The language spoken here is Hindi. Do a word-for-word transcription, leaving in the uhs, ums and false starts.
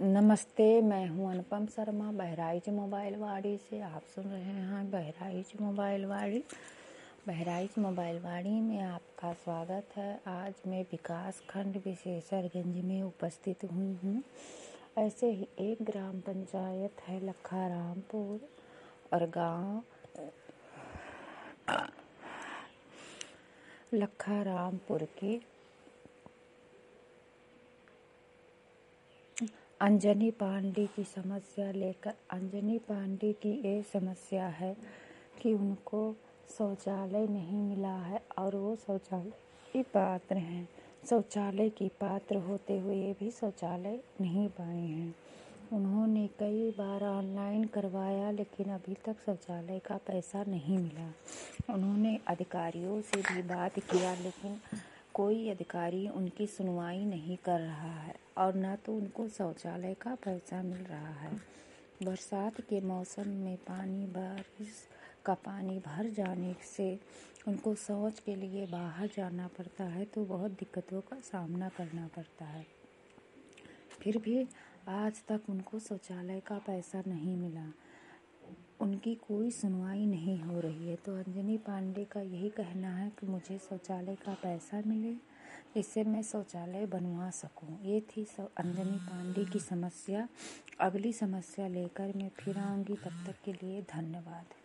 नमस्ते, मैं हूं अनुपम शर्मा बहराइच मोबाइल वाड़ी से। आप सुन रहे हैं बहराइच मोबाइल वाड़ी। बहराइच मोबाइल वाड़ी में आपका स्वागत है। आज मैं विकास खंड विशेषरगंज में उपस्थित हुई हूँ। ऐसे ही एक ग्राम पंचायत है लखारामपुर और गांव लखारामपुर की अंजनी पांडे की समस्या लेकर अंजनी पांडे की ये समस्या है कि उनको शौचालय नहीं मिला है और वो शौचालय की पात्र हैं। शौचालय की पात्र होते हुए भी शौचालय नहीं पाए हैं। उन्होंने कई बार ऑनलाइन करवाया लेकिन अभी तक शौचालय का पैसा नहीं मिला। उन्होंने अधिकारियों से भी बात किया लेकिन कोई अधिकारी उनकी सुनवाई नहीं कर रहा है और न तो उनको शौचालय का पैसा मिल रहा है। बरसात के मौसम में पानी बारिश का पानी भर जाने से उनको शौच के लिए बाहर जाना पड़ता है तो बहुत दिक्कतों का सामना करना पड़ता है। फिर भी आज तक उनको शौचालय का पैसा नहीं मिला। उनकी कोई सुनवाई नहीं हो रही है। तो अंजनी पांडे का यही कहना है कि मुझे शौचालय का पैसा मिले जिससे मैं शौचालय बनवा सकूं। ये थी अंजनी पांडे की समस्या। अगली समस्या लेकर मैं फिर आऊंगी। तब तक के लिए धन्यवाद।